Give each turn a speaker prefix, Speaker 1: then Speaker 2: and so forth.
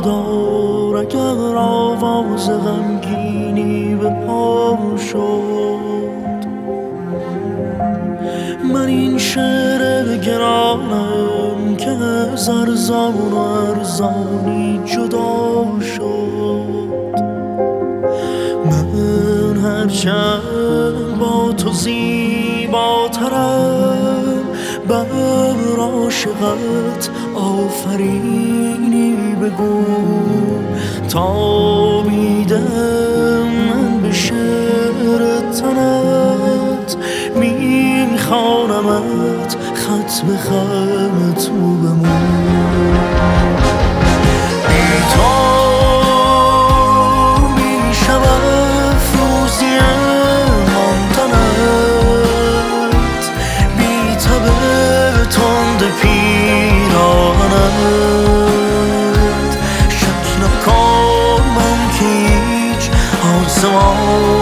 Speaker 1: دار اگر آواز غمگینی به پا شد. من این شعر گرانم که از ارزان و ارزانی جدا شد. من هرچند با تو زیباترم، بر عاشقت آفرینی بگو تا بیدم من به شعر تنت میخوانمت خط به خط رو بمون. بی تو میشم افروزی ماندنت، بی تب تند پیرانت. شک نکن من که هیچ آسمان